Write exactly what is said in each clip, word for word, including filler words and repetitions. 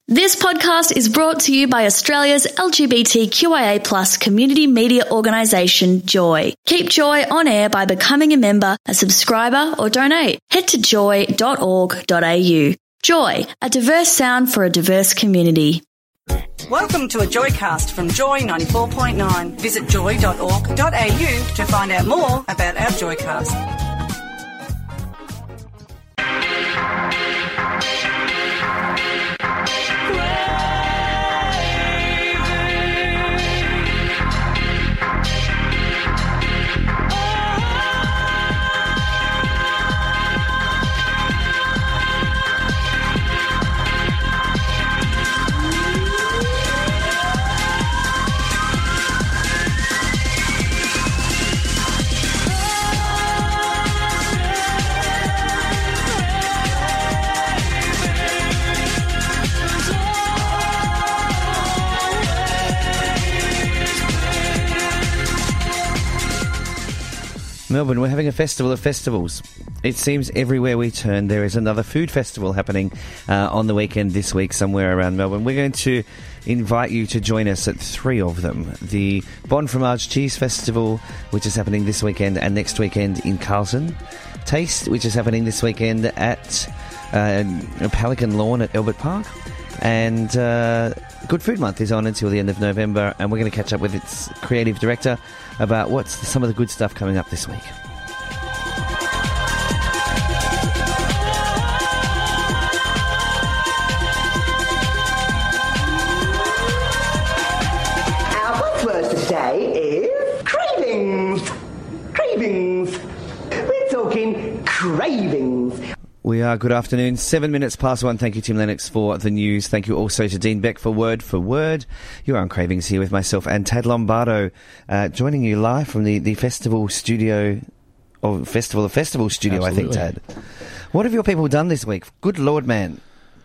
This podcast is brought to you by Australia's L G B T Q I A plus community media organisation, Joy. Keep Joy on air by becoming a member, a subscriber or donate. Head to joy dot org dot a u. Joy, a diverse sound for a diverse community. Welcome to a Joycast from Joy ninety-four point nine. Visit joy dot org dot a u to find out more about our Joycast. Melbourne, we're having a festival of festivals. It seems everywhere we turn there is another food festival happening uh, on the weekend this week somewhere around Melbourne. We're going to invite you to join us at three of them. The Bon Fromage Cheese Festival, which is happening this weekend and next weekend in Carlton. Taste, which is happening this weekend at uh, Pelican Lawn at Albert Park. And uh, Good Food Month is on until the end of November, and we're going to catch up with its creative director about what's some of the good stuff coming up this week. Our buzzword today is cravings. Cravings. We're talking cravings. We are. Good afternoon. Seven minutes past one. Thank you, Tim Lennox, for the news. Thank you also to Dean Beck for Word for Word. You're on Cravings here with myself and Tad Lombardo, uh, joining you live from the, the festival studio, or Festival of Festival studio, Absolutely. I think, Tad. What have your people done this week? Good Lord, man.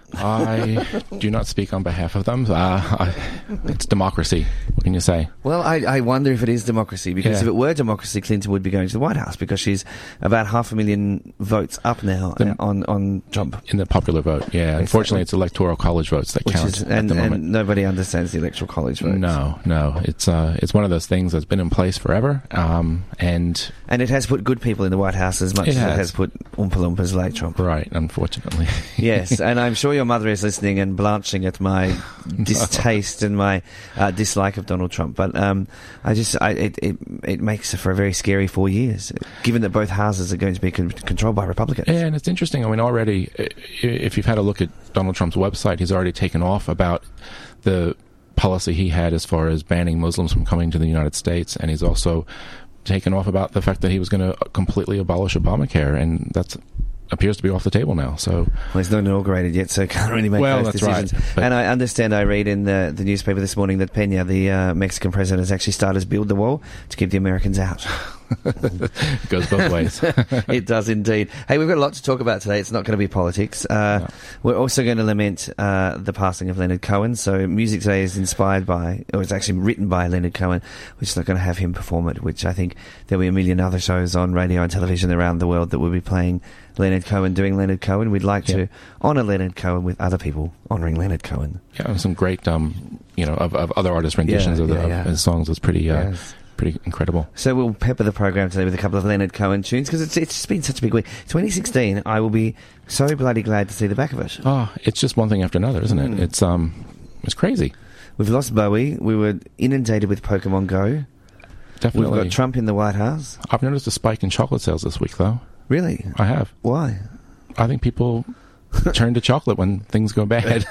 I do not speak on behalf of them. Uh, I, it's democracy. What can you say? Well, I, I wonder if it is democracy, because yeah. if it were democracy, Clinton would be going to the White House, because she's about half a million votes up now the, on, on Trump. In the popular vote, yeah. Unfortunately, it's electoral college votes that Which count is, at and, the moment. And nobody understands the electoral college votes. No, no. It's uh, it's one of those things that's been in place forever, um, and... And it has put good people in the White House as much it as has. it has put Oompa Loompas like Trump. Right, unfortunately. Yes, and I'm sure your mother is listening and blanching at my distaste and my uh, dislike of Donald Trump. But um, I just, I, it, it it makes for a very scary four years, given that both houses are going to be con- controlled by Republicans. Yeah, and it's interesting. I mean, already, if you've had a look at Donald Trump's website, he's already taken off about the policy he had as far as banning Muslims from coming to the United States, and he's also taken off about the fact that he was going to completely abolish Obamacare, and that's appears to be off the table now. So, well, it's not inaugurated yet, so can't really make well, those that's decisions. Right, and I understand, I read in the, the newspaper this morning that Peña, the uh, Mexican president, has actually started to build the wall to keep the Americans out. It goes both ways. It does indeed. Hey, we've got a lot to talk about today. It's not going to be politics. Uh, no. We're also going to lament uh, the passing of Leonard Cohen. So music today is inspired by, or it's actually written by Leonard Cohen. We're just not going to have him perform it, which I think there'll be a million other shows on radio and television around the world that will be playing Leonard Cohen doing Leonard Cohen. We'd like yeah. to honour Leonard Cohen with other people honouring Leonard Cohen. Yeah, some great, um, you know, of, of other artists' renditions yeah, of, the, yeah, yeah. of his songs. It's pretty... Uh, yes. Pretty incredible. So we'll pepper the program today with a couple of Leonard Cohen tunes, because it's it's just been such a big week. twenty sixteen, I will be so bloody glad to see the back of it. Oh, it's just one thing after another, isn't mm. it? It's um, it's crazy. We've lost Bowie. We were inundated with Pokemon Go. Definitely. We've got Trump in the White House. I've noticed a spike in chocolate sales this week, though. Really? I have. Why? I think people turn to chocolate when things go bad.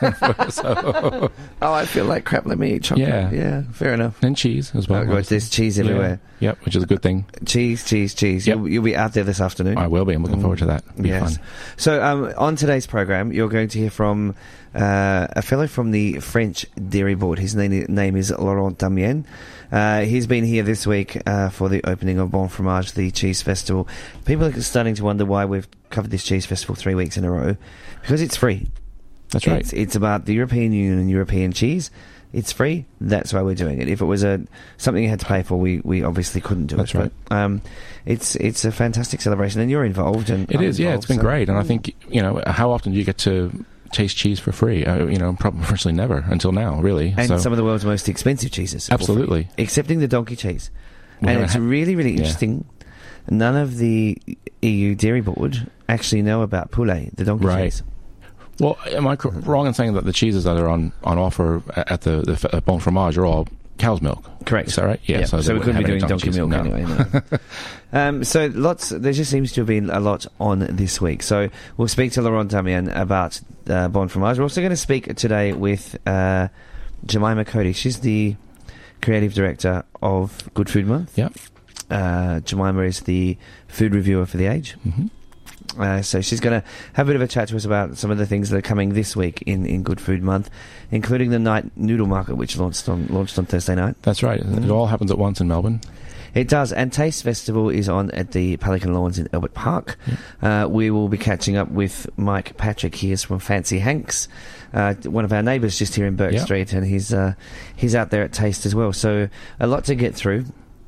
So. Oh, I feel like crap. Let me eat chocolate. Yeah. Yeah, fair enough. And cheese as well. Oh, God, there's cheese everywhere. Yeah. Yep, which is a good thing. Cheese, cheese, cheese. Yep. You'll, you'll be out there this afternoon. I will be. I'm looking forward to that. It'll be yes. fun. So um, on today's program, you're going to hear from uh, a fellow from the French Dairy Board. His name, name is Laurent Damien. Uh, he's been here this week uh, for the opening of Bon Fromage, the cheese festival. People are starting to wonder why we've covered this cheese festival three weeks in a row. Because it's free. That's right. It's, it's about the European Union and European cheese. It's free. That's why we're doing it. If it was a something you had to pay for, we, we obviously couldn't do That's it. right. But um, it's it's a fantastic celebration, and you're involved. And it I'm is. Yeah, involved, it's been so. great. And I think, you know, how often do you get to taste cheese for free. Uh, you know, probably virtually never until now, really. And so, some of the world's most expensive cheeses. Absolutely. Excepting the donkey cheese. We and haven't it's had- really, really yeah. interesting. None of the E U Dairy Board actually know about poulet, the donkey Right. cheese. Well, am I cor- wrong in saying that the cheeses that are on, on offer at the, the f- uh, Bon Fromage are all cow's milk? Correct. Is that right? Yeah. Yeah, So, so, they we couldn't be wouldn't doing have any donkey milk cheese. No. anyway. No. um, so lots. There just seems to have been a lot on this week. So we'll speak to Laurent Damian about uh, Bon Fromage. We're also going to speak today with uh, Jemima Cody. She's the creative director of Good Food Month. Yeah. Uh, Jemima is the food reviewer for The Age. Mm-hmm. Uh, so she's going to have a bit of a chat to us about some of the things that are coming this week in, in Good Food Month, including the night noodle market, which launched on launched on Thursday night. That's right. It all happens at once in Melbourne. It does, and Taste Festival is on at the Pelican Lawns in Albert Park. Uh, we will be catching up with Mike Patrick. He is from Fancy Hanks, uh, one of our neighbours just here in Burke Yeah. Street, and he's uh, he's out there at Taste as well. So a lot to get through.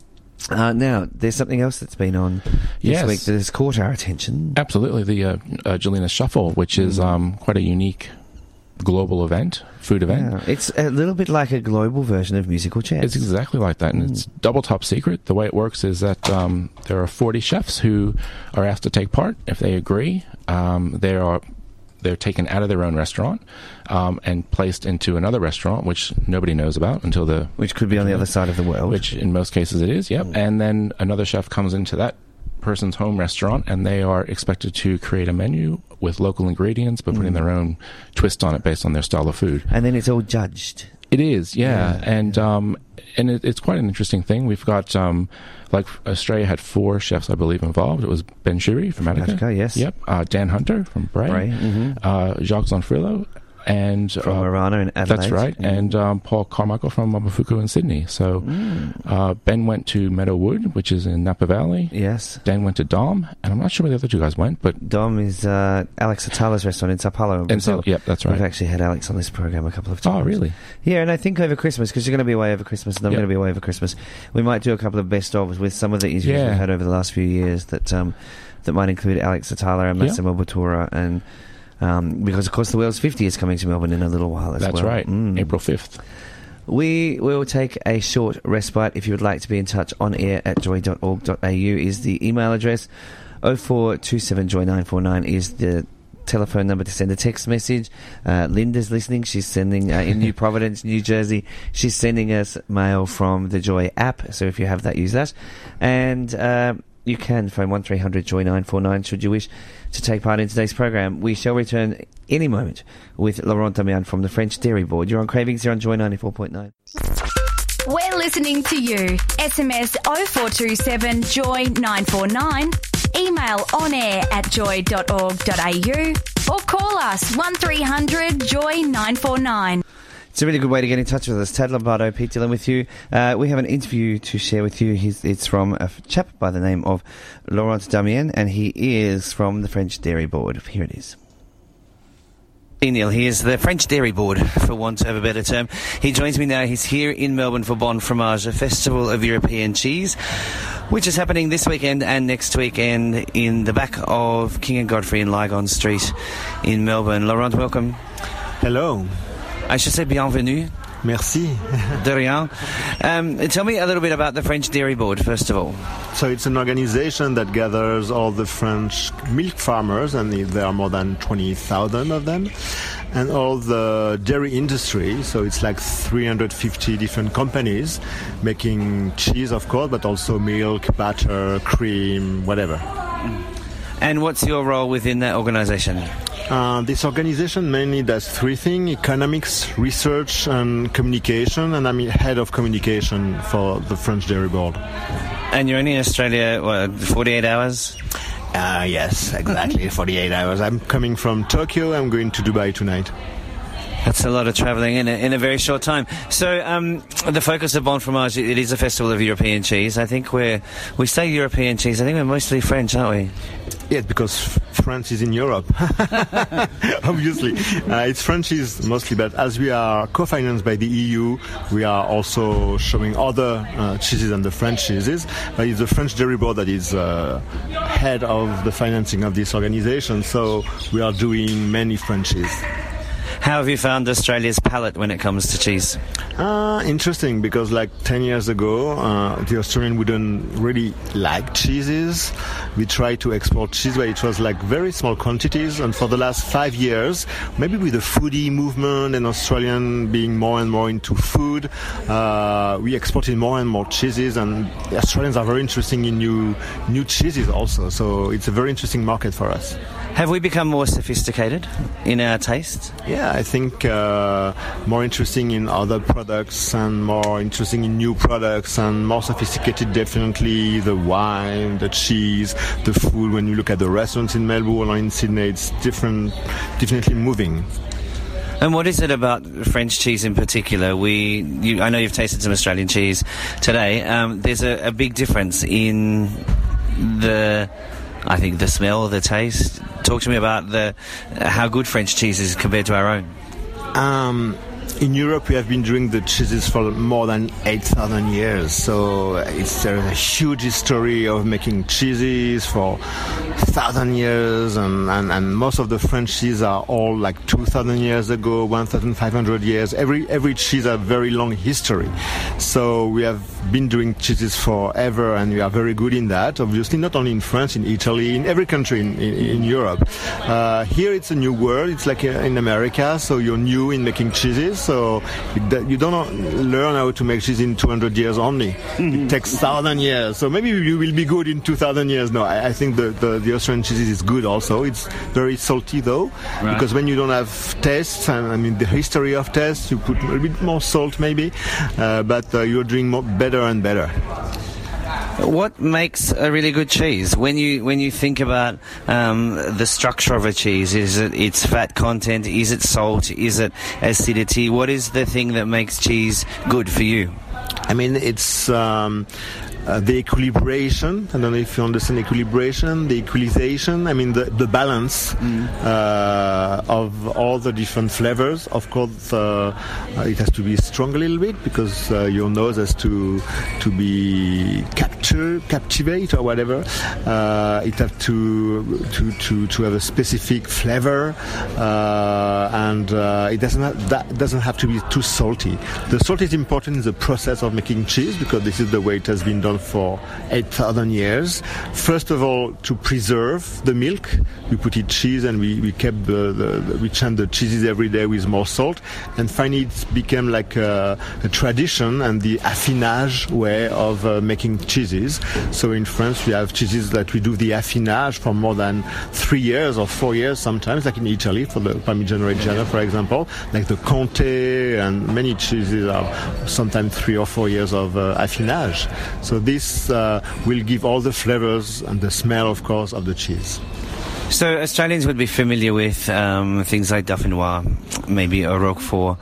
Uh, now, there's something else that's been on this Yes. week that has caught our attention. Absolutely. The uh, uh, Jelena Shuffle, which is um, quite a unique global event, food event. Yeah, it's a little bit like a global version of musical chairs. It's exactly like that, and it's double top secret. The way it works is that um, there are forty chefs who are asked to take part. If they agree, um, they are they're taken out of their own restaurant um, and placed into another restaurant, which nobody knows about until the Which could be on the other side of the world. which in most cases it is. Yep, and then another chef comes into that person's home restaurant, and they are expected to create a menu with local ingredients, but putting their own twist on it based on their style of food. And then it's all judged. It is, yeah, Yeah, and um, and it, it's quite an interesting thing. We've got um, like Australia had four chefs, I believe, involved. It was Ben Shuri from Attica, Attica, yes. yep, uh, Dan Hunter from Bray, Bray, mhm. uh, Jacques Zonfrillo, and From uh, Marana in Adelaide. That's right, Mhm. and um, Paul Carmichael from Mabufuku in Sydney. So uh, Ben went to Meadow Wood, which is in Napa Valley. Yes. Dan went to Dom, and I'm not sure where the other two guys went, but Dom is uh, Alex Atala's restaurant in Sao Paulo. in and so Brazil. yep, that's right. We've actually had Alex on this program a couple of times. Oh, really? Yeah, and I think over Christmas, because you're going to be away over Christmas and I'm Yep. going to be away over Christmas, we might do a couple of best-ofs with some of the interviews Yeah. we've had over the last few years that um, that might include Alex Atala and Yep. Massimo Bottura, and um, because, of course, the World's fifty is coming to Melbourne in a little while as That's well. right, Mm. April fifth. We will take a short respite. If you would like to be in touch, on air at joy dot org dot a u is the email address. oh four two seven joy nine four nine is the telephone number to send a text message. Uh, Linda's listening. She's sending uh, in New Providence, New Jersey. She's sending us mail from the Joy app. So if you have that, use that. And uh, you can phone one three hundred joy nine four nine should you wish to take part in today's program. We shall return any moment with Laurent Damian from the French Dairy Board. You're on Cravings here on Joy ninety-four point nine. We're listening to you. S M S oh four two seven joy nine four nine. Email on air at joy dot org dot a u or call us one three hundred joy nine four nine. It's a really good way to get in touch with us. Tad Lombardo, Pete Dillon with you. Uh, we have an interview to share with you. He's, it's from a chap by the name of Laurent Damian, and he is from the French Dairy Board. Here it is. Neil, he is the French Dairy Board, for want of a better term. He joins me now. He's here in Melbourne for Bon Fromage, a festival of European cheese, which is happening this weekend and next weekend in the back of King and Godfrey in Lygon Street in Melbourne. Laurent, welcome. Hello. I should say bienvenue. Merci. De rien. Um, tell me a little bit about the French Dairy Board, first of all. So it's an organization that gathers all the French milk farmers, and there are more than twenty thousand of them, and all the dairy industry. So it's like three hundred fifty different companies making cheese, of course, but also milk, butter, cream, whatever. And what's your role within that organization? Uh, this organization mainly does three things: economics, research, and communication. And I'm head of communication for the French Dairy Board. And you're only in Australia, what, forty-eight hours? Uh, yes, exactly, forty-eight hours. I'm coming from Tokyo. I'm going to Dubai tonight. That's a lot of travelling in a, in a very short time. So um, the focus of Bon Fromage, it is a festival of European cheese. I think we're, we say European cheese, I think we're mostly French, aren't we? Yes, because France is in Europe, obviously. Uh, it's French cheese mostly, but as we are co-financed by the E U, we are also showing other uh, cheeses than the French cheeses. But it's the French Dairy Board that is uh, head of the financing of this organization, so we are doing many French cheese. How have you found Australia's palate when it comes to cheese? Uh, interesting, because like ten years ago, uh, the Australian wouldn't really like cheeses. We tried to export cheese, but it was like very small quantities. And for the last five years, maybe with the foodie movement and Australian being more and more into food, uh, we exported more and more cheeses. And the Australians are very interested in new new cheeses also. So it's a very interesting market for us. Have we become more sophisticated in our tastes? Yeah, I think uh, more interesting in other products and more interesting in new products and more sophisticated, definitely the wine, the cheese, the food. When you look at the restaurants in Melbourne or in Sydney, it's different, definitely moving. And what is it about French cheese in particular? We, you, I know you've tasted some Australian cheese today. Um, there's a, a big difference in the, I think, the smell, the taste. Talk to me about the how good French cheese is compared to our own. Um, in Europe, we have been doing the cheeses for more than eight thousand years. So it's there is a huge history of making cheeses for one thousand years, and, and, and most of the French cheese are all like two thousand years ago, one thousand five hundred years. Every every cheese has a very long history. So we have been doing cheeses forever, and we are very good in that. Obviously, not only in France, in Italy, in every country in, in, in Europe. Uh, here it's a new world. It's like in America, so you're new in making cheeses. So you don't learn how to make cheese in two hundred years only. Mm-hmm. It takes one thousand years. So maybe you will be good in two thousand years. No, I, I think the, the, the Australian cheese is good also. It's very salty though, right. Because when you don't have taste, and I mean the history of taste, you put a bit more salt maybe, uh, but uh, you're doing more, better and better. What makes a really good cheese? When you when you think about um, the structure of a cheese, is it its fat content? Is it salt? Is it acidity? What is the thing that makes cheese good for you? I mean, it's um, uh, the equilibration. I don't know if you understand equilibration, the equalization. I mean, the, the balance mm. uh, of all the different flavors. Of course, uh, it has to be strong a little bit because uh, your nose has to to be capture, captivate or whatever. Uh, it has to to, to to have a specific flavor, uh, and uh, it doesn't have, that doesn't have to be too salty. The salt is important in the process of making cheese because this is the way it has been done for eight thousand years. First of all, to preserve the milk, we put it cheese and we, we kept the, the, the we changed the cheeses every day with more salt, and finally it became like a, a tradition and the affinage way of uh, making cheeses. So in France we have cheeses that we do the affinage for more than three years or four years sometimes, like in Italy for the Parmigiano Reggiano, for example, like the Comté, and many cheeses are sometimes three or four years of uh, affinage. So this uh, will give all the flavors and the smell, of course, of the cheese. So Australians would be familiar with um, things like Dauphinois, maybe a Roquefort,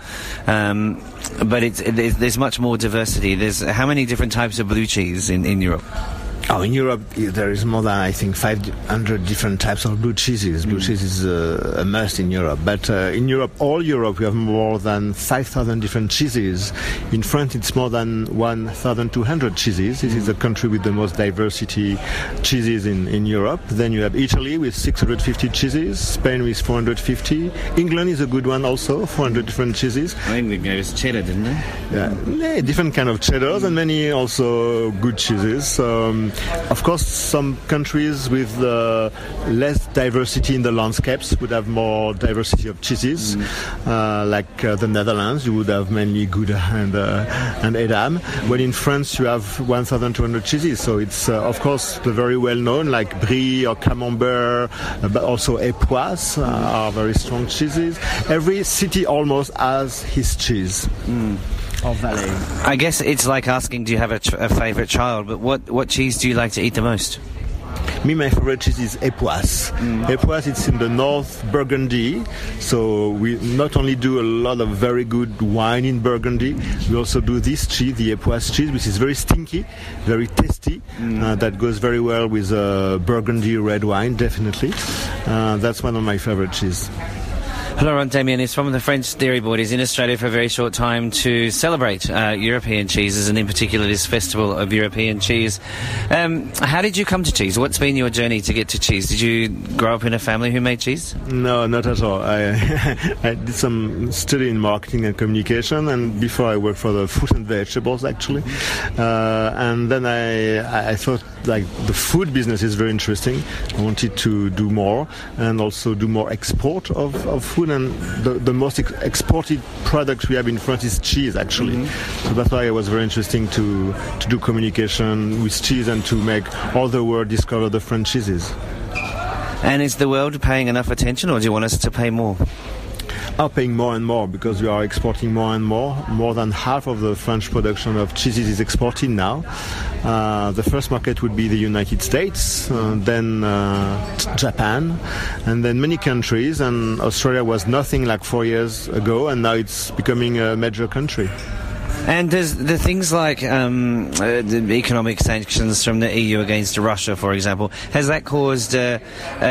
um, but it's, it, there's much more diversity. There's how many different types of blue cheese in, in Europe? Oh, in Europe, there is more than, I think, five hundred different types of blue cheeses. Blue mm. cheese is uh, a must in Europe. But uh, in Europe, all Europe, we have more than five thousand different cheeses. In France, it's more than one thousand two hundred cheeses. This mm. is the country with the most diversity cheeses in, in Europe. Then you have Italy with six hundred fifty cheeses, Spain with four hundred fifty. England is a good one also, four hundred different cheeses. I think they gave us cheddar, didn't they? Yeah, yeah, different kind of cheddars and many also good cheeses. Um, Of course, some countries with uh, less diversity in the landscapes would have more diversity of cheeses, mm. uh, like uh, the Netherlands. You would have mainly Gouda and uh, and Edam. When in France, you have one thousand two hundred cheeses. So it's uh, of course the very well known like Brie or Camembert, uh, but also Epoisses uh, are very strong cheeses. Every city almost has his cheese. Mm. Valley. I guess it's like asking, do you have a, ch- a favourite child? But what, what cheese do you like to eat the most? Me, my favorite cheese is Epoisses. Mm. Epoisses, it's in the North Burgundy. So we not only do a lot of very good wine in Burgundy, we also do this cheese, the Epoisses cheese, which is very stinky, very tasty. Mm. Uh, that goes very well with uh, Burgundy red wine, definitely. Uh, that's one of my favorite cheese. Laurent Damien is from the French Dairy Board. He's in Australia for a very short time to celebrate uh, European cheeses, and in particular this Festival of European Cheese. Um, how did you come to cheese? What's been your journey to get to cheese? Did you grow up in a family who made cheese? No, not at all. I, I did some study in marketing and communication, and before I worked for the fruit and vegetables, actually. Uh, and then I, I thought, like, the food business is very interesting. I wanted to do more and also do more export of, of food, and the, the most ex- exported product we have in France is cheese, actually. Mm-hmm. So that's why it was very interesting to, to do communication with cheese and to make all the world discover the French cheeses. And is the world paying enough attention, or do you want us to pay more? Are paying more and more because we are exporting more and more. More than half of the French production of cheeses is exported now. Uh, the first market would be the United States, uh, then uh, t- Japan, and then many countries. And Australia was nothing like four years ago, and now it's becoming a major country. And does the things like um, uh, the economic sanctions from the E U against Russia, for example, has that caused uh, uh,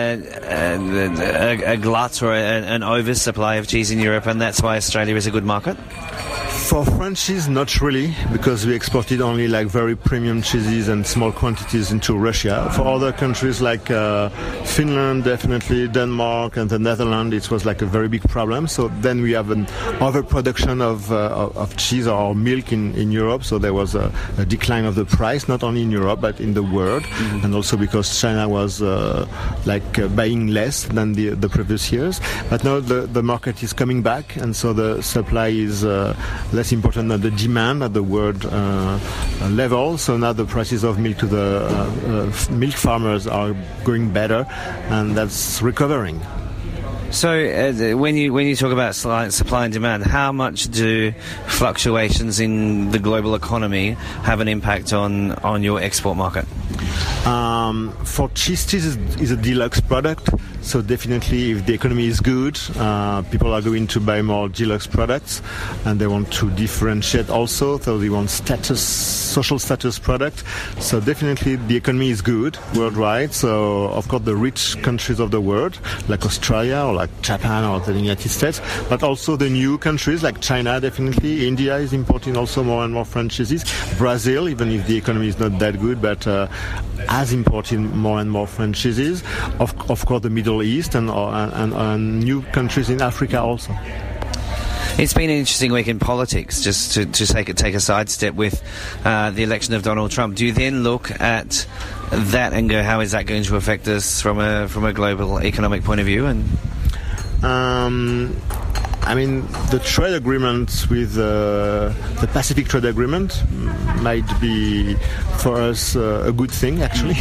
a, a glut or a, an oversupply of cheese in Europe, and that's why Australia is a good market? For French cheese, not really, because we exported only like very premium cheeses and small quantities into Russia. For other countries like uh, Finland, definitely, Denmark and the Netherlands, it was like a very big problem. So then we have an overproduction of, uh, of cheese or milk in, in Europe. So there was a, a decline of the price, not only in Europe, but in the world. Mm-hmm. And also because China was uh, like uh, buying less than the, the previous years. But now the, the market is coming back, and so the supply is uh, less important than the demand at the world uh, level. So now the prices of milk to the uh, uh, milk farmers are going better, and that's recovering. So uh, when you when you talk about supply and demand, how much do fluctuations in the global economy have an impact on, on your export market? Um, for cheese, cheese is, is a deluxe product, so definitely if the economy is good, uh, people are going to buy more deluxe products, and they want to differentiate also, so they want status, social status product. So definitely the economy is good worldwide. So of course the rich countries of the world, like Australia or like Japan or the United States, but also the new countries like China, definitely. India is importing also more and more French cheeses. Brazil, even if the economy is not that good, but uh, has imported more and more French cheeses. Of, of course the Middle East and, uh, and, and new countries in Africa also. It's been an interesting week in politics, just to, to take, take a sidestep with uh, the election of Donald Trump. Do you then look at that and go, how is that going to affect us from a from a global economic point of view? And um, I mean, the trade agreement with uh, the Pacific Trade Agreement might be for us uh, a good thing, actually,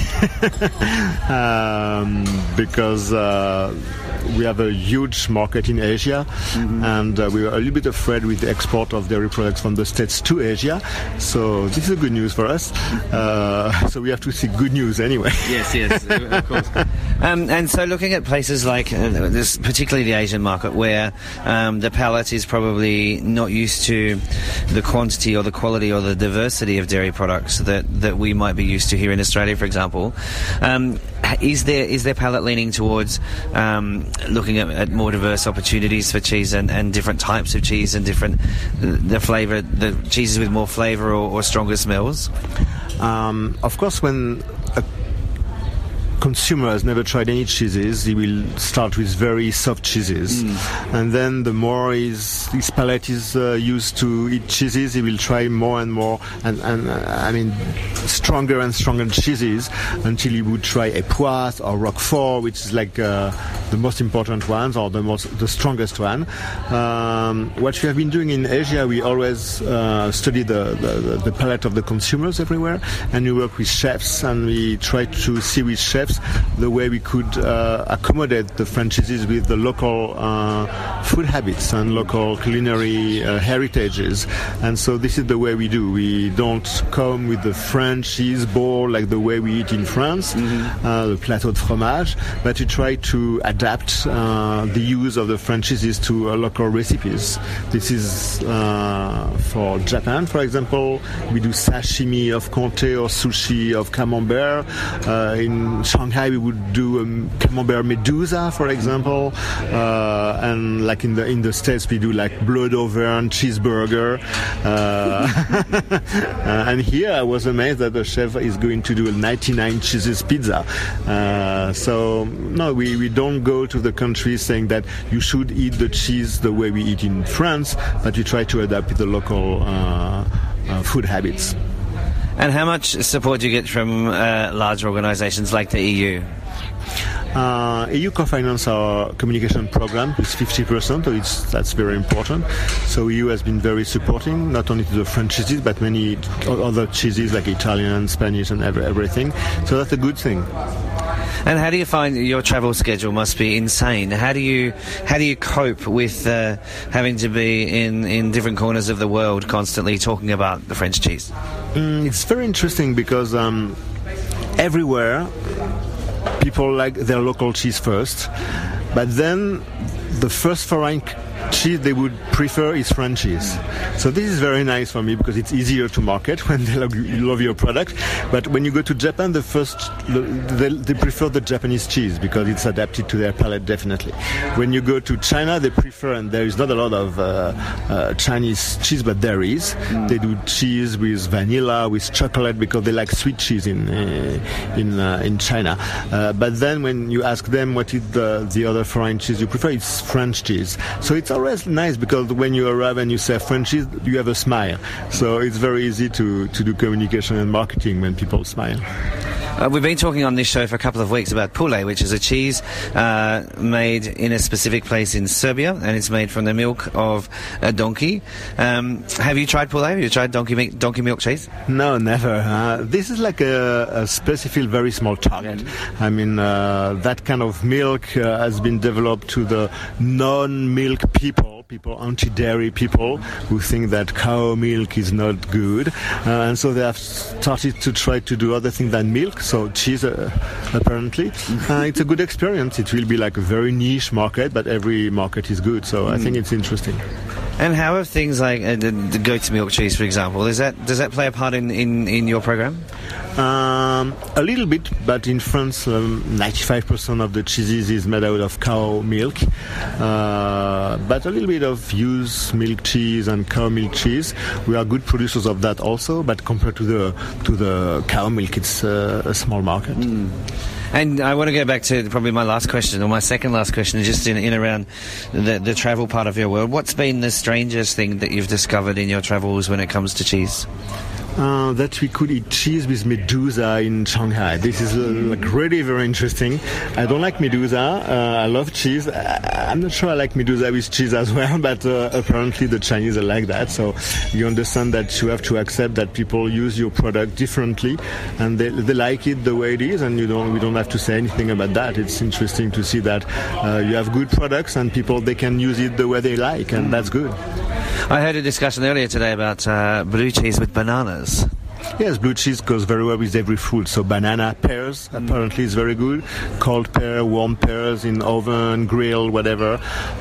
um, because uh, we have a huge market in Asia, mm-hmm. and uh, we were a little bit afraid with the export of dairy products from the States to Asia. So this is good news for us. Uh, so we have to see good news anyway. Yes, yes, of course. Um, and so looking at places like uh, this, particularly the Asian market, where um, the palate is probably not used to the quantity or the quality or the diversity of dairy products that, that we might be used to here in Australia, for example. Um, is there is their palate leaning towards um, looking at, at more diverse opportunities for cheese and, and different types of cheese and different the flavour, the cheeses with more flavour or, or stronger smells? Um, of course, when a consumer has never tried any cheeses, he will start with very soft cheeses, mm. and then the more his, his palate is uh, used to eat cheeses, he will try more and more, and, and uh, I mean stronger and stronger cheeses until he would try Epoisses or Roquefort, which is like uh, the most important ones or the most the strongest one. Um, what we have been doing in Asia, we always uh, study the, the, the palate of the consumers everywhere, and we work with chefs, and we try to see with chefs the way we could uh, accommodate the franchises with the local uh, food habits and local culinary uh, heritages. And so this is the way we do. We don't come with the French cheese ball like the way we eat in France, mm-hmm. uh, the plateau de fromage, but we try to adapt uh, the use of the franchises to uh, local recipes. This is uh, for Japan, for example. We do sashimi of Comté or sushi of Camembert. Uh, in Shanghai, Shanghai, we would do um, Camembert Medusa, for example, uh, and like in the in the States, we do like Blood Auvergne cheeseburger. Uh, and here, I was amazed that the chef is going to do a ninety-nine cheeses pizza. Uh, so no, we, we don't go to the country saying that you should eat the cheese the way we eat in France, but we try to adapt with the local uh, uh, food habits. And how much support do you get from uh, large organisations like the E U? Uh, E U co-finance our communication program with fifty percent, so it's, that's very important. So E U has been very supporting, not only to the French cheeses, but many other cheeses like Italian, Spanish, and every, everything. So that's a good thing. And how do you find your travel schedule must be insane? How do you how do you cope with uh, having to be in, in different corners of the world constantly talking about the French cheese? Mm, it's very interesting because um, everywhere people like their local cheese first, but then the first foreign cheese they would prefer is French cheese. So this is very nice for me because it's easier to market when they love, love your product. But when you go to Japan, the first they, they prefer the Japanese cheese because it's adapted to their palate definitely. When you go to China, they prefer, and there is not a lot of uh, uh, Chinese cheese, but there is. Mm. They do cheese with vanilla, with chocolate because they like sweet cheese in uh, in uh, in China. Uh, but then when you ask them what is the the other foreign cheese you prefer, it's French cheese. So it's always nice because when you arrive and you say French cheese, you have a smile. So it's very easy to, to do communication and marketing when people smile. Uh, we've been talking on this show for a couple of weeks about poulet, which is a cheese uh, made in a specific place in Serbia, and it's made from the milk of a donkey. Um, have you tried poulet? Have you tried donkey milk, donkey milk cheese? No, never. Uh, this is like a, a specific, very small target. I mean, uh, that kind of milk uh, has been developed to the non-milk people. People, anti-dairy people who think that cow milk is not good, uh, and so they have started to try to do other things than milk, so cheese uh, apparently. Uh, it's a good experience. It will be like a very niche market, but every market is good, so mm. I think it's interesting. And how have things like uh, the, the goat's milk cheese, for example, is that does that play a part in, in, in your program? Um, a little bit, but in France, um, ninety-five percent of the cheeses is made out of cow milk. Uh, but a little bit of used milk cheese and cow milk cheese. We are good producers of that also, but compared to the to the cow milk, it's uh, a small market. Mm. And I want to go back to probably my last question, or my second last question, just in, in around the, the travel part of your world. What's been the strangest thing that you've discovered in your travels when it comes to cheese? Uh, that we could eat cheese with Medusa in Shanghai. This is uh, like really very interesting. I don't like Medusa. Uh, I love cheese. I, I'm not sure I like Medusa with cheese as well, but uh, apparently the Chinese are like that. So you understand that you have to accept that people use your product differently, and they, they like it the way it is, and you don't. We don't have to say anything about that. It's interesting to see that uh, you have good products and people they can use it the way they like, and that's good. I heard a discussion earlier today about uh, blue cheese with bananas. Yes, blue cheese goes very well with every fruit. So banana, pears, mm. apparently is very good. Cold pear, warm pears in oven, grill, whatever.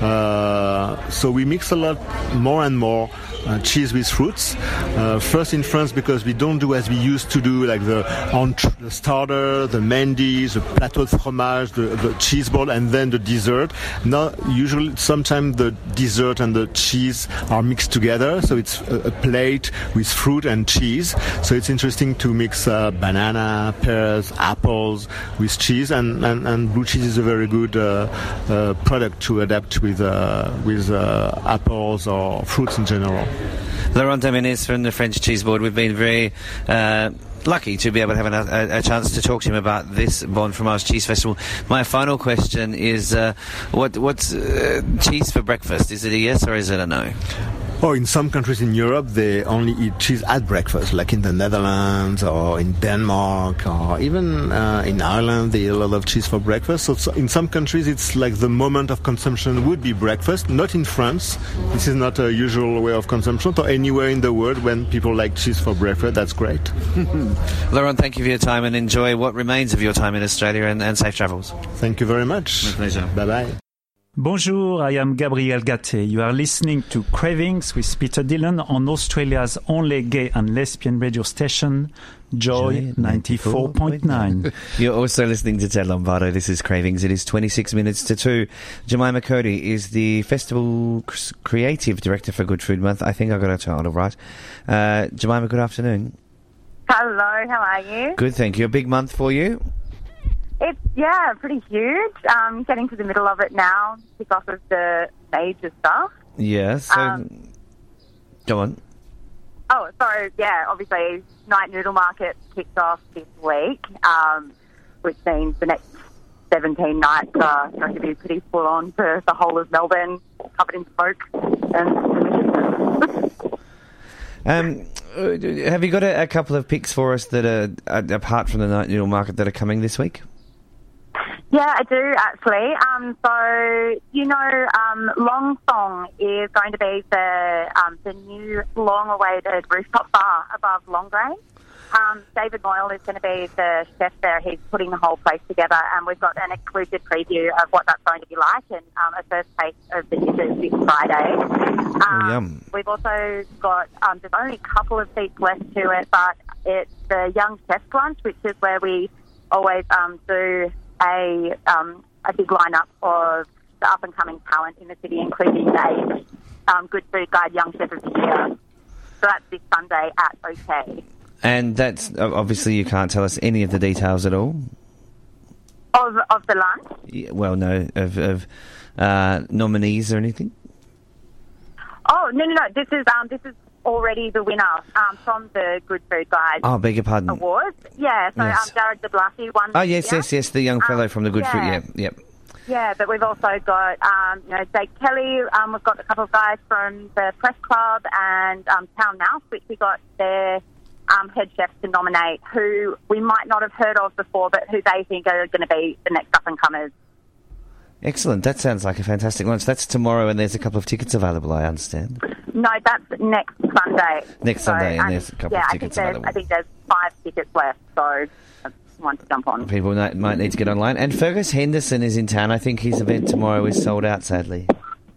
Uh, so we mix a lot more and more uh, cheese with fruits. Uh, first in France because we don't do as we used to do, like the, entre- the starter, the main dish, the plateau de fromage, the, the cheese ball, and then the dessert. Not usually, sometimes the dessert and the cheese are mixed together. So it's a, a plate with fruit and cheese. So it's interesting to mix uh, banana, pears, apples with cheese, and, and, and blue cheese is a very good uh, uh, product to adapt with uh, with uh, apples or fruits in general. Laurent Domenez from the French Cheese Board. We've been very uh, lucky to be able to have a, a, a chance to talk to him about this Bon Fromage Cheese Festival. My final question is, uh, what what's uh, cheese for breakfast? Is it a yes or is it a no? Oh, in some countries in Europe, they only eat cheese at breakfast, like in the Netherlands or in Denmark, or even uh, in Ireland, they eat a lot of cheese for breakfast. So, so in some countries, it's like the moment of consumption would be breakfast. Not in France. This is not a usual way of consumption. So anywhere in the world, when people like cheese for breakfast, that's great. Laurent, thank you for your time, and enjoy what remains of your time in Australia, and, and safe travels. Thank you very much. My pleasure. Bye-bye. Bonjour, I am Gabriel Gatte. You are listening to Cravings with Peter Dillon on Australia's only gay and lesbian radio station, Joy ninety-four point nine. You're also listening to Ted Lombardo. This is Cravings. It is twenty-six minutes to two. Jemima Cody is the Festival Creative Director for Good Food Month. I think I got her title right. Uh, Jemima, good afternoon. Hello, how are you? Good, thank you. A big month for you? It's, yeah, pretty huge. Um, getting to the middle of it now, kick off of the major stuff. Yeah, so... Um, go on. Oh, so, yeah, obviously, Night Noodle Market kicked off this week, um, which means the next seventeen nights are going to be pretty full on for the whole of Melbourne, covered in smoke and Um, have you got a, a couple of picks for us that are, uh, apart from the Night Noodle Market, that are coming this week? Yeah, I do, actually. Um, so, you know, um, Long Song is going to be the um, the new long-awaited rooftop bar above Longrange. Um, David Moyle is going to be the chef there. He's putting the whole place together, and we've got an exclusive preview of what that's going to be like and um, a first taste of the dishes this Friday. Um, oh, yum. We've also got, um, there's only a couple of seats left to it, but it's the Young Chef's Lunch, which is where we always um, do a um, a big lineup of the up-and-coming talent in the city, including a um, Good Food Guide Young Chef of the Year. So that's this Sunday at OK. And that's, obviously you can't tell us any of the details at all? Of of the lunch? Yeah, well, no, of, of uh, nominees or anything? Oh, no, no, no. This is um, this is already the winner um, from the Good Food Guide Oh, beg your pardon. Awards. Yeah, so Yes. um, Jared de Blasi won. Oh, this yes, year. yes, yes, the young fellow Um, from the Good yeah. Food, yeah, yep. Yeah, but we've also got, um, you know, Jake Kelly. Um, we've got a couple of guys from the Press Club and um, Town Mouse, which we got their um, head chefs to nominate, who we might not have heard of before, but who they think are going to be the next up-and-comers. Excellent. That sounds like a fantastic lunch. That's tomorrow, and there's a couple of tickets available, I understand. No, that's next Sunday. Next So, Sunday, and um, there's a couple yeah, of I think tickets there's- available. I think there's five tickets left, so that's one to jump on. People might, might need to get online. And Fergus Henderson is in town. I think his event tomorrow is sold out, sadly.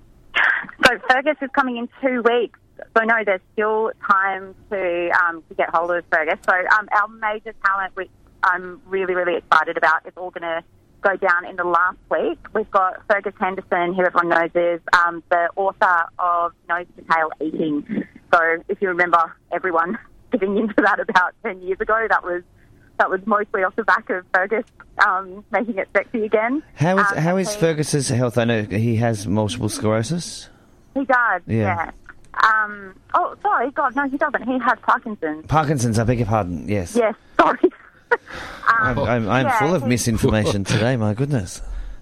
So Fergus is coming in two weeks. So no, there's still time to um, to get hold of Fergus. So um, our major talent, which I'm really, really excited about, is all going to go down in the last week. We've got Fergus Henderson, who everyone knows is um, the author of Nose to Tail Eating. So if you remember everyone getting into that about ten years ago, that was that was mostly off the back of Fergus um, making it sexy again. How is Um, how is he- Fergus's health? I know he has multiple sclerosis. He does, Yeah. yeah. Um, oh, sorry, God, no, he doesn't. He has Parkinson's. Parkinson's, I beg your pardon, yes. Yes, sorry. I'm, I'm, I'm yeah, full of he- misinformation today, my goodness.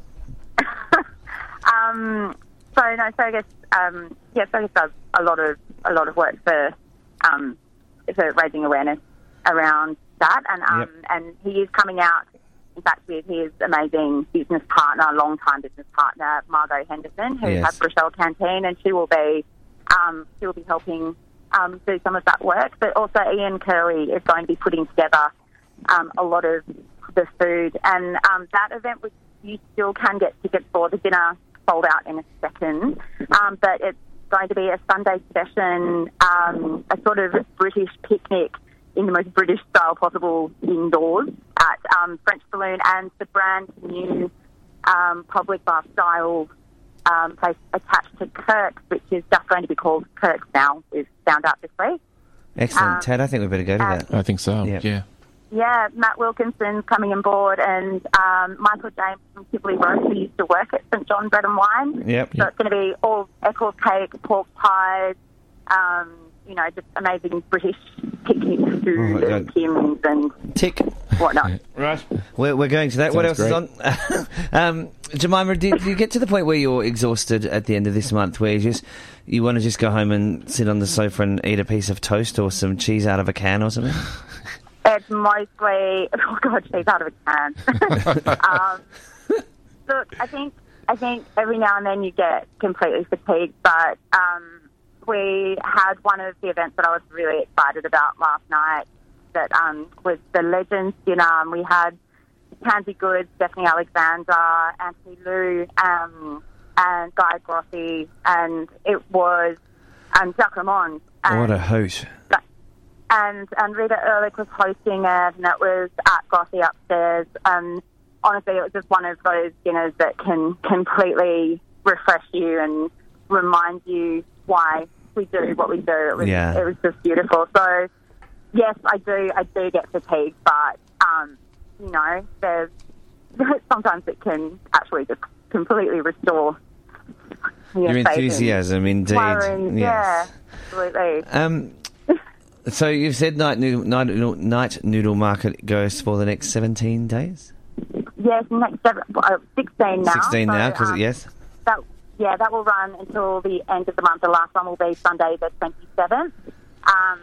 Um, so no, Fergus, um, yeah, Fergus does a lot of a lot of work for um, for raising awareness around that, and um, Yep. and he is coming out, in fact, with his amazing business partner, long-time business partner, Margot Henderson, who Yes. has Rochelle Canteen, and she will be um, she will be helping um, do some of that work. But also Ian Curley is going to be putting together um, a lot of the food, and um, that event, which you still can get tickets for, the dinner sold out in a second, um, but it's going to be a Sunday session, um, a sort of British picnic in the most British style possible indoors at um, French Saloon, and the brand new um, public bar style um, place attached to Kirk's, which is just going to be called Kirk's now. We've found out this week. Excellent. Um, Ted, I think we better go to and- that. I think so, Yeah. yeah. Yeah, Matt Wilkinson's coming on board, and um, Michael James from Sibley Road, who used to work at St John Bread and Wine. Yep. So it's going to be all Eccles cake, pork pies, um, you know, just amazing British picnic Oh, food my and God. Kims and Tick. whatnot. Right. We're, we're going to that. What else Sounds is on? um, Jemima, did you get to the point where you're exhausted at the end of this month, where you just you want to just go home and sit on the sofa and eat a piece of toast or some cheese out of a can or something? It's mostly, oh God, she's out of a can. um, look, I think I think every now and then you get completely fatigued, but um, we had one of the events that I was really excited about last night that um, was the Legends dinner, and we had Tansy Good, Stephanie Alexander, Anthony Liu, um, and Guy Grossi, and it was and Jack Ramon. And, What a hoot. And and Rita Ehrlich was hosting it, and it was at Grossi upstairs. And honestly, it was just one of those dinners that can completely refresh you and remind you why we do what we do. It was, Yeah. it was just beautiful. So, yes, I do I do get fatigued, but, um, you know, there's sometimes it can actually just completely restore your, Your faith enthusiasm, in indeed. wiring. Yes. Yeah, absolutely. Um, so you've said night noodle, night, noodle, night noodle market goes for the next seventeen days? Yes, next seven, uh, sixteen now. sixteen now, So, because, um, yes. That, yeah, that will run until the end of the month. The last one will be Sunday the twenty-seventh. Um,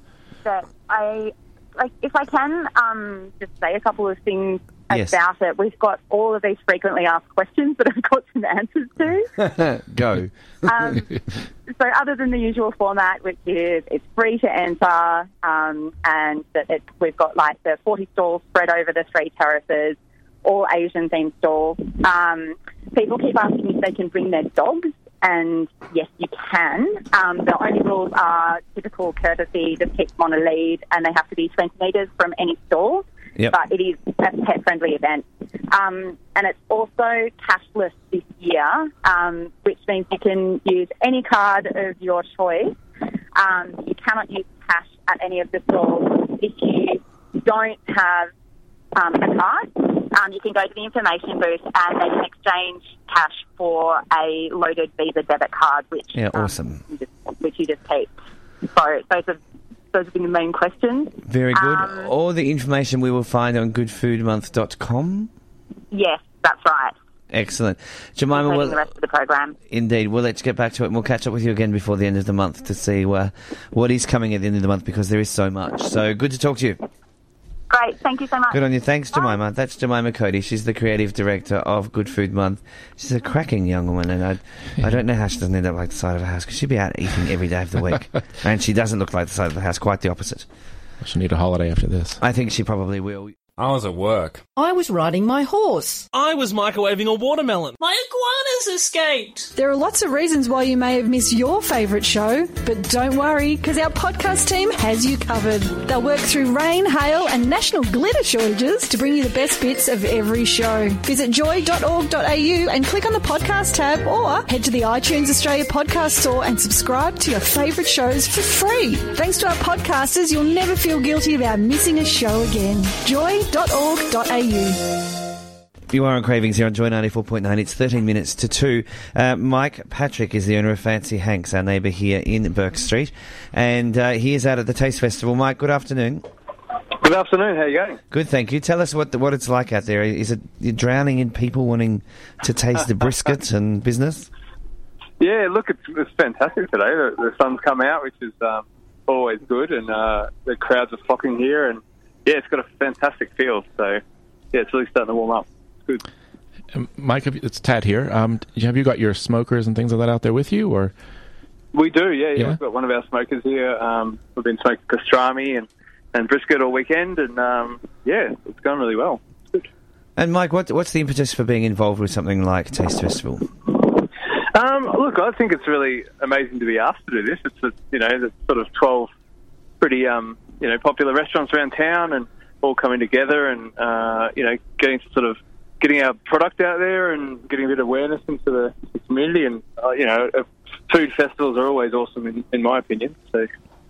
but I, like, if I can um, just say a couple of things Yes. about it. We've got all of these frequently asked questions that I've got some answers to. Go. Um, so other than the usual format, which is it's free to enter, um, and that it, we've got like the forty stalls spread over the three terraces, all Asian-themed stalls. Um, people keep asking if they can bring their dogs, and yes, you can. Um, the only rules are typical courtesy, just keep them on a lead, and they have to be twenty metres from any stall. Yep. But it is a pet-friendly event. Um, and it's also cashless this year, um, which means you can use any card of your choice. Um, you cannot use cash at any of the stalls. If you don't have um, a card, um, you can go to the information booth and they can exchange cash for a loaded Visa debit card, which, Yeah, um, awesome. you just, which you just keep. So those are Those have been the main questions. Very good. Um, All the information we will find on good food month dot com. Yes, that's right. Excellent. Jemima, Including well, the rest of the program. indeed, we'll let's get back to it and we'll catch up with you again before the end of the month to see uh, what is coming at the end of the month because there is so much. So good to talk to you. Great, thank you so much. Good on you. Thanks, Jemima. That's Jemima Cody. She's the creative director of Good Food Month. She's a cracking young woman, and I, I don't know how she doesn't end up like the side of the house, because she'd be out eating every day of the week. And she doesn't look like the side of the house, quite the opposite. She'll need a holiday after this. I think she probably will. I was at work. I was riding my horse. I was microwaving a watermelon. My iguanas escaped. There are lots of reasons why you may have missed your favourite show, but don't worry, because our podcast team has you covered. They'll work through rain, hail and national glitter shortages to bring you the best bits of every show. Visit joy dot org dot a u and click on the podcast tab, or head to the iTunes Australia podcast store and subscribe to your favourite shows for free. Thanks to our podcasters, you'll never feel guilty about missing a show again. joy dot org dot a u. You are on Cravings here on Joy ninety-four point nine. It's thirteen minutes to two. Uh, Mike Patrick is the owner of Fancy Hanks, our neighbour here in Burke Street. And uh, he is out at the Taste Festival. Mike, good afternoon. Good afternoon. How are you going? Good, thank you. Tell us what the, what it's like out there. Is it you're drowning in people wanting to taste the brisket and business? Yeah, look, it's, it's fantastic today. The, the sun's come out, which is um, always good, and uh, the crowds are flocking here. And, yeah, it's got a fantastic feel. So, yeah, it's really starting to warm up. Good. Um, Mike, have you- it's Tad here. Um, have you got your smokers and things like that out there with you, or? We do, yeah, yeah. Yeah? We've got one of our smokers here. Um, we've been smoking pastrami and, and brisket all weekend, and um, yeah, it's going really well. It's good. And Mike, what what's the impetus for being involved with something like Taste Festival? Um, look, I think it's really amazing to be asked to do this. It's a, you know, there's sort of twelve pretty um, you know popular restaurants around town, and all coming together, and uh, you know, getting to sort of getting our product out there and getting a bit of awareness into the, the community. And, uh, you know, uh, food festivals are always awesome, in, in my opinion. So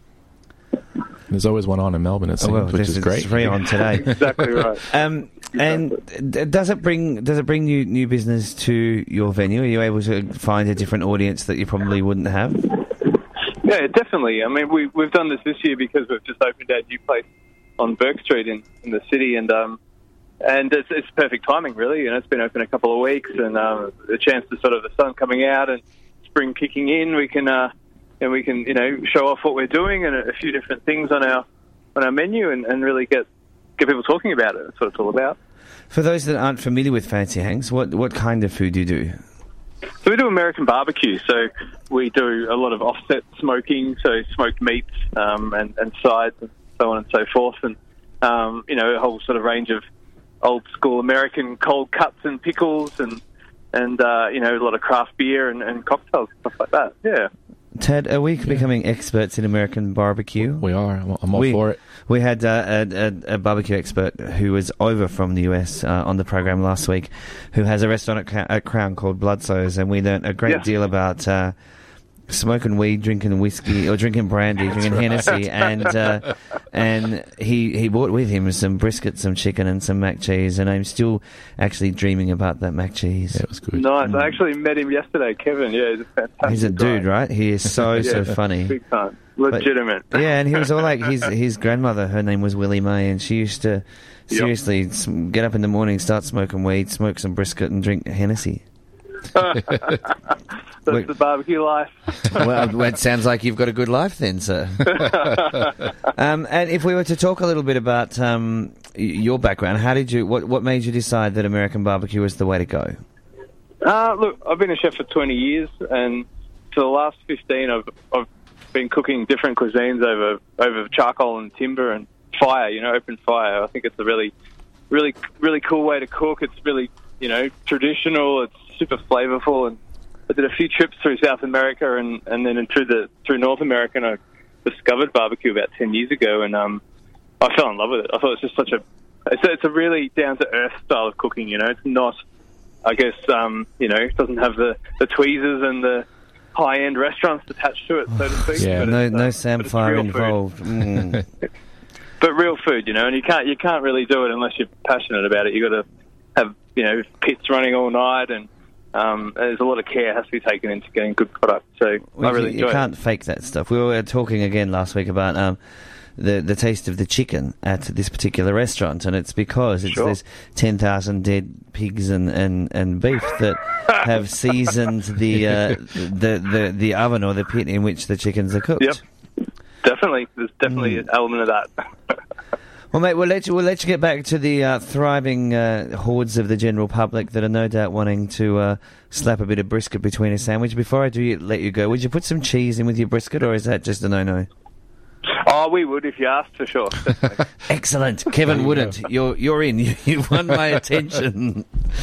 There's always one on in Melbourne, it seems, Oh, well, which there's is great. three on today. Exactly right. Um, and d- does it bring does it bring new new business to your venue? Are you able to find a different audience that you probably wouldn't have? Yeah, definitely. I mean, we, we've done this this year because we've just opened our new place on Burke Street in, in the city, and um, and it's, it's perfect timing, really. You know, it's been open a couple of weeks, and um, the chance to sort of the sun coming out and spring kicking in, we can uh, and we can you know show off what we're doing and a, a few different things on our on our menu, and, and really get get people talking about it. That's what it's all about. For those that aren't familiar with Fancy Hanks, what what kind of food do you do? So we do American barbecue. So we do a lot of offset smoking, so smoked meats um, and, and sides and so on and so forth, and um, you know a whole sort of range of old school American cold cuts and pickles, and and uh, you know, a lot of craft beer and, and cocktails, stuff like that. Yeah. Ted, are we becoming experts in American barbecue? We are. I'm all we, for it. We had uh, a, a, a barbecue expert who was over from the U S uh, on the program last week, who has a restaurant at, at Crown called Bloodsoes, and we learnt a great yeah. deal about uh, smoking weed, drinking whiskey, or drinking brandy, drinking right. Hennessy, and uh, and he, he brought with him some brisket, some chicken, and some mac cheese, and I'm still actually dreaming about that mac cheese. Yeah, it was good. Nice. Mm. I actually met him yesterday, Kevin. Yeah, he's a fantastic He's a dude, guy. right? He is so, yeah, so funny. Big time. Legitimate. But, yeah, and he was all like, his his grandmother, her name was Willie Mae, and she used to seriously yep. sm- get up in the morning, start smoking weed, smoke some brisket, and drink Hennessy. That's the barbecue life. Well, it sounds like you've got a good life then, sir. um, and if we were to talk a little bit about um, your background, how did you? What what made you decide that American barbecue was the way to go? Uh, look, I've been a chef for twenty years, and for the last fifteen, I've I've been cooking different cuisines over over charcoal and timber and fire. You know, open fire. I think it's a really, really, really cool way to cook. It's really, you know, traditional. It's super flavorful, and I did a few trips through South America and, and then through the through North America, and I discovered barbecue about ten years ago, and um, I fell in love with it. I thought it's just such a it's a, it's a really down to earth style of cooking. You know, it's not, I guess, um, you know, it doesn't have the, the tweezers and the high end restaurants attached to it, so to speak. Yeah, but no it's, no um, samphire involved. Mm. But real food, you know, and you can't you can't really do it unless you're passionate about it. You got to have, you know, pits running all night, and Um, there's a lot of care has to be taken into getting good product, so Well, I really you, enjoy you can't it. fake that stuff. We were talking again last week about um, the the taste of the chicken at this particular restaurant, and it's because it's Sure. there's ten thousand dead pigs and, and, and beef that have seasoned the, uh, the the the oven or the pit in which the chickens are cooked. Yep, definitely. There's definitely Mm. an element of that. Well, mate, we'll let you, we'll let you get back to the uh, thriving uh, hordes of the general public that are no doubt wanting to uh, slap a bit of brisket between a sandwich. Before I do you, let you go, would you put some cheese in with your brisket, or is that just a no-no? Oh, we would if you asked, for sure. Excellent. Kevin wouldn't. You're you're in. You, you won my attention.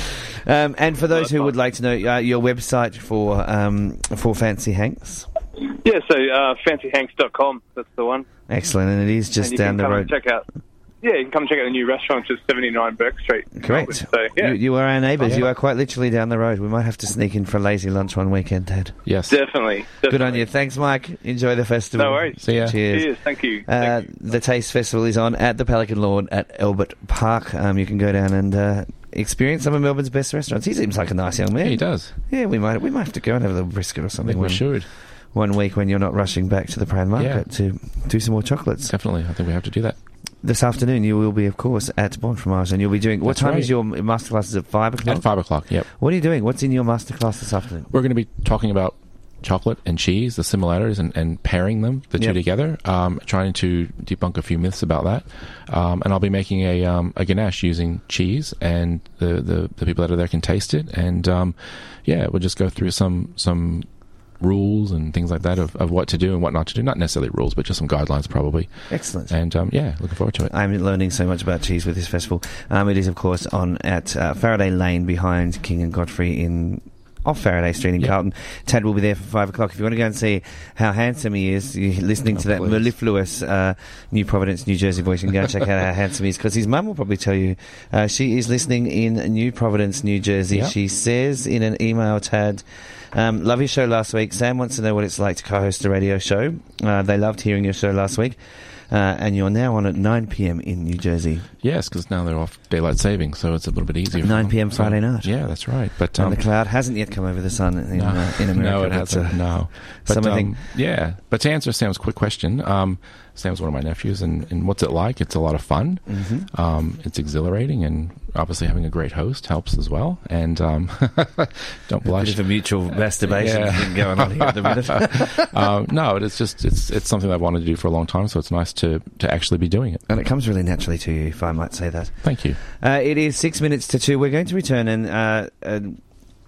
Um, and for those who would like to know uh, your website for um, for Fancy Hanks. Yeah, so uh, fancy hanks dot com, that's the one. Excellent, and it is just and you down can the come road. And check out. Yeah, you can come and check out the new restaurant, which is seventy-nine Burke Street. Correct. So, yeah. you, you are our neighbours. Yeah. You are quite literally down the road. We might have to sneak in for a lazy lunch one weekend, Dad. Yes. Definitely. definitely. Good on you. Thanks, Mike. Enjoy the festival. No worries. See ya. Cheers. Cheers. Thank you. Uh, Thank you. The Taste Festival is on at the Pelican Lawn at Albert Park. Um, you can go down and uh, experience some of Melbourne's best restaurants. He seems like a nice young man. Yeah, he does. Yeah, we might we might have to go and have a little brisket or I something. think we one, should. one week when you're not rushing back to the Prime Market to do some more chocolates. Definitely. I think we have to do that. This afternoon you will be, of course, at Bonfromage, and you'll be doing... What That's time right. is your masterclass? Is it five o'clock? At five o'clock, yep. What are you doing? What's in your masterclass this afternoon? We're going to be talking about chocolate and cheese, the similarities, and, and pairing them, the Yep. two together, um, trying to debunk a few myths about that. Um, and I'll be making a, um, a ganache using cheese, and the, the, the people that are there can taste it. And, um, yeah, we'll just go through some... some rules and things like that of, of what to do and what not to do. Not necessarily rules, but just some guidelines probably. Excellent. And um, yeah, looking forward to it. I'm learning so much about cheese with this festival. Um, it is, of course, on at uh, Faraday Lane behind King and Godfrey in... off Faraday Street in Yep. Carlton. Tad will be there for five o'clock. If you want to go and see how handsome he is, you're listening Oh, to that please. mellifluous uh, New Providence, New Jersey voice, and go and check out how handsome he is, because his mum will probably tell you uh, she is listening in New Providence, New Jersey. Yep. She says in an email, Tad, um, love your show last week. Sam wants to know what it's like to co-host a radio show. Uh, they loved hearing your show last week. Uh, and you're now on at nine p.m. in New Jersey. Yes, because now they're off daylight saving, so it's a little bit easier. for nine them. p.m. So, Friday night. Yeah, that's right. But And um, the cloud hasn't yet come over the sun in, no, uh, in America. no, it That's, hasn't. uh, no, but something- um, yeah. But to answer Sam's quick question, um, Sam's one of my nephews, and, and what's it like? It's a lot of fun. Mhm. Um, it's exhilarating, and obviously having a great host helps as well. And um, don't blush. Bit of a mutual masturbation Yeah. thing going on here at the minute. um, no, it's just it's it's something I've wanted to do for a long time, so it's nice to to actually be doing it. And it comes really naturally to you, if I might say that. Thank you. Uh, it is six minutes to two. We're going to return and uh, uh,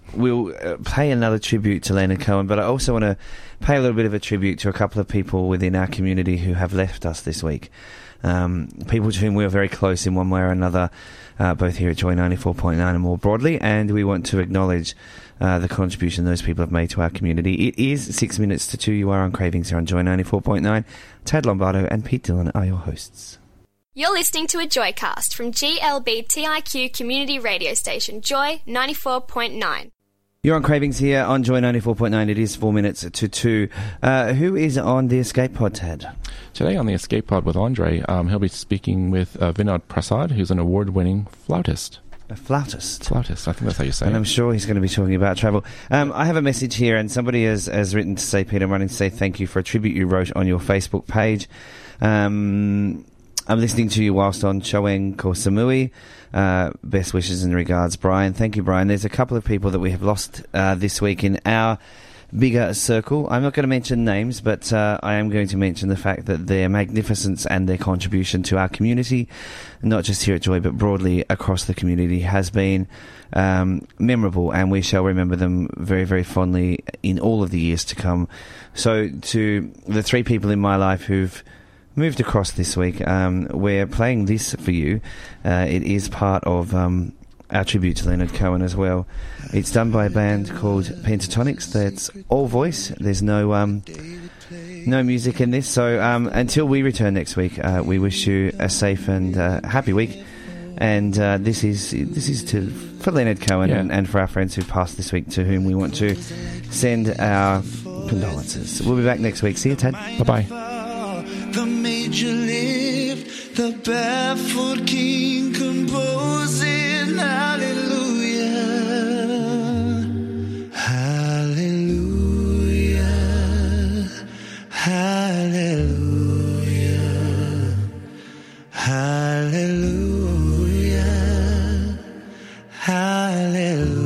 we'll uh, pay another tribute to Leonard Cohen, but I also want to pay a little bit of a tribute to a couple of people within our community who have left us this week. Um, people to whom we are very close in one way or another, uh, both here at Joy ninety-four point nine and more broadly, and we want to acknowledge uh, the contribution those people have made to our community. It is six minutes to two. You are on Cravings here on Joy ninety-four point nine. Tad Lombardo and Pete Dillon are your hosts. You're listening to a Joycast from G L B T I Q community radio station Joy ninety-four point nine. You're on Cravings here on Joy ninety-four point nine. It is four minutes to two. Uh, who is on the Escape Pod, Tad? Today on the Escape Pod with Andre, um, he'll be speaking with uh, Vinod Prasad, who's an award-winning flautist. A flautist? Flautist, I think that's how you say and it. And I'm sure he's going to be talking about travel. Um, I have a message here, and somebody has, has written to say, Peter, I'm running to say thank you for a tribute you wrote on your Facebook page. Um... I'm listening to you whilst on Choeng Ko Samui. Uh, best wishes and regards, Brian. Thank you, Brian. There's a couple of people that we have lost uh, this week in our bigger circle. I'm not going to mention names, but uh, I am going to mention the fact that their magnificence and their contribution to our community, not just here at Joy, but broadly across the community, has been um, memorable, and we shall remember them very, very fondly in all of the years to come. So to the three people in my life who've moved across this week, um, we're playing this for you. Uh, it is part of um, our tribute to Leonard Cohen as well. It's done by a band called Pentatonics. That's all voice. There's no um, no music in this. So um, until we return next week, uh, we wish you a safe and uh, happy week. And uh, this is this is to for Leonard Cohen yeah. and, and for our friends who passed this week, to whom we want to send our condolences. We'll be back next week. See you, Ted. Bye-bye. The major lift, the barefoot king composing hallelujah, hallelujah, hallelujah, hallelujah, hallelujah.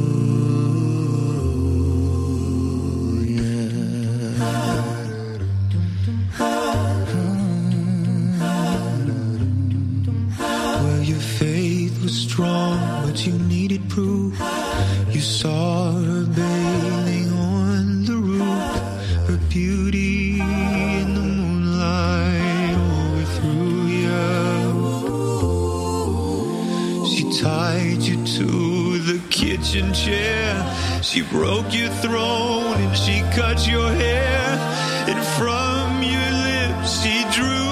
Strong, but you needed proof. You saw her bathing on the roof, her beauty in the moonlight overthrew you. She tied you to the kitchen chair, she broke your throne and she cut your hair, and from your lips she drew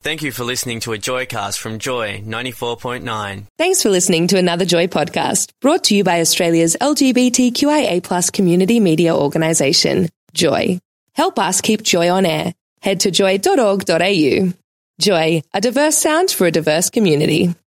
Thank you for listening to a Joycast from Joy ninety-four point nine. Thanks for listening to another Joy podcast, brought to you by Australia's L G B T Q I A plus community media organisation, Joy. Help us keep Joy on air. Head to joy dot org dot a u. Joy, a diverse sound for a diverse community.